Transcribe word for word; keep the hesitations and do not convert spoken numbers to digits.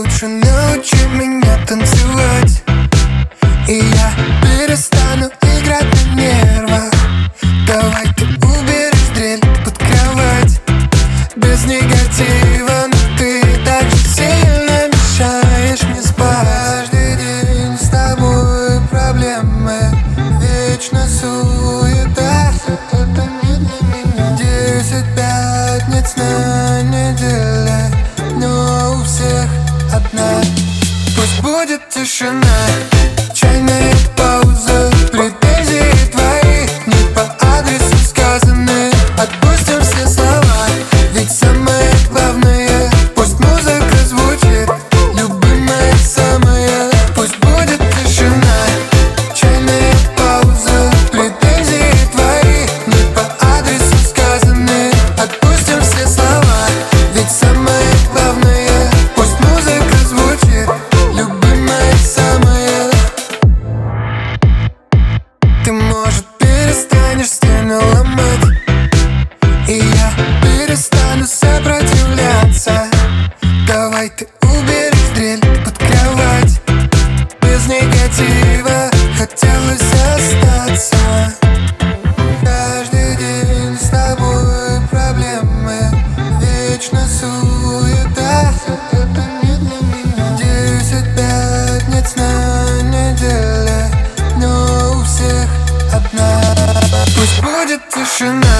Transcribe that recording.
лучше научи меня танцевать, и я перестану играть на нервах. Давай ты уберешь дрель под кровать. Без негатива, но ты так же сильно мешаешь мне спать. Каждый день с тобой проблемы, вечно суета. Десять пятниц на неделе, но у всех одна. Пусть будет тишина, чайная пауза, претензии твои не по адресу сказаны. Отпустим все слова, ведь самое главное, пусть музыка звучит, любимая самая. Пусть будет тишина, чайная пауза, претензии твои не по адресу сказаны. Отпустим все слова, ведь самое главное, пусть музыка звучит, любимая самая. Ты, может, перестанешь стены ломать, и я перестану сопротивляться. Давай ты уберешь дрель под кровать. Без негатива хотелось остаться. Каждый день с тобой проблемы, вечно суета. Десять пятниц на неделе, но у всех одна. Пусть будет тишина,